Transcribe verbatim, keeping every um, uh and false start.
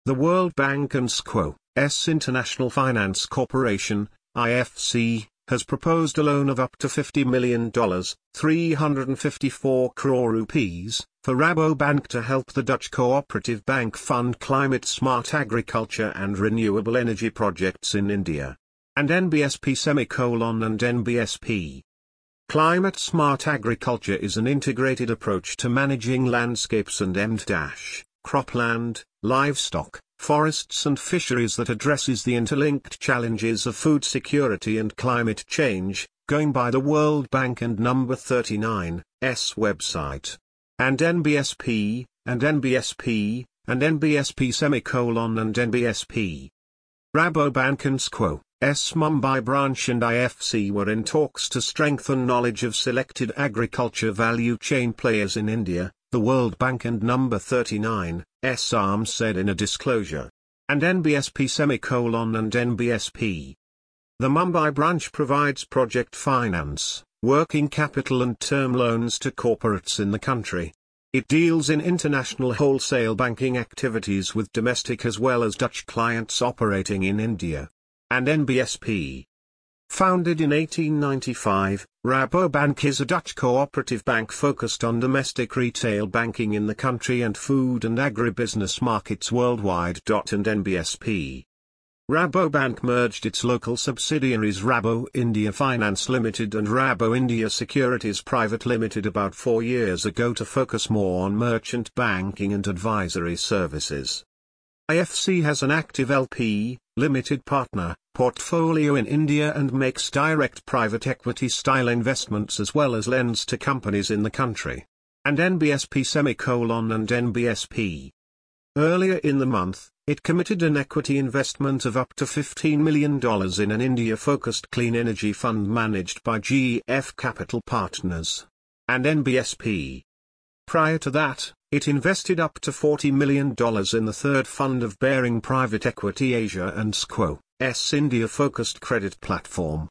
The World Bank and S Q O's International Finance Corporation, I F C, has proposed a loan of up to fifty million dollars, three hundred fifty-four crore rupees, for Rabobank to help the Dutch cooperative bank fund climate-smart agriculture and renewable energy projects in India. And N B S P semicolon and N B S P. Climate-smart agriculture is an integrated approach to managing landscapes and cropland, livestock, forests and fisheries that addresses the interlinked challenges of food security and climate change, going by the World Bank and number thirty-nine's website. And N B S P, and N B S P, and N B S P semicolon and N B S P. Rabobank and S Q O's Mumbai branch and I F C were in talks to strengthen knowledge of selected agriculture value chain players in India, the World Bank and number thirty-nine's arm said in a disclosure. And N B S P semicolon and N B S P. The Mumbai branch provides project finance, working capital and term loans to corporates in the country. It deals in international wholesale banking activities with domestic as well as Dutch clients operating in India. And N B S P. Founded in eighteen ninety-five, Rabobank is a Dutch cooperative bank focused on domestic retail banking in the country and food and agribusiness markets worldwide. And N B S P. Rabobank merged its local subsidiaries Rabo India Finance Limited and Rabo India Securities Private Limited about four years ago to focus more on merchant banking and advisory services. I F C has an active L P, limited partner, portfolio in India and makes direct private equity-style investments as well as lends to companies in the country. And N B S P semicolon and N B S P. Earlier in the month, it committed an equity investment of up to fifteen million dollars in an India-focused clean energy fund managed by G F Capital Partners. And N B S P. Prior to that, it invested up to forty million dollars in the third fund of Baring Private Equity Asia and S Q O's India-focused credit platform.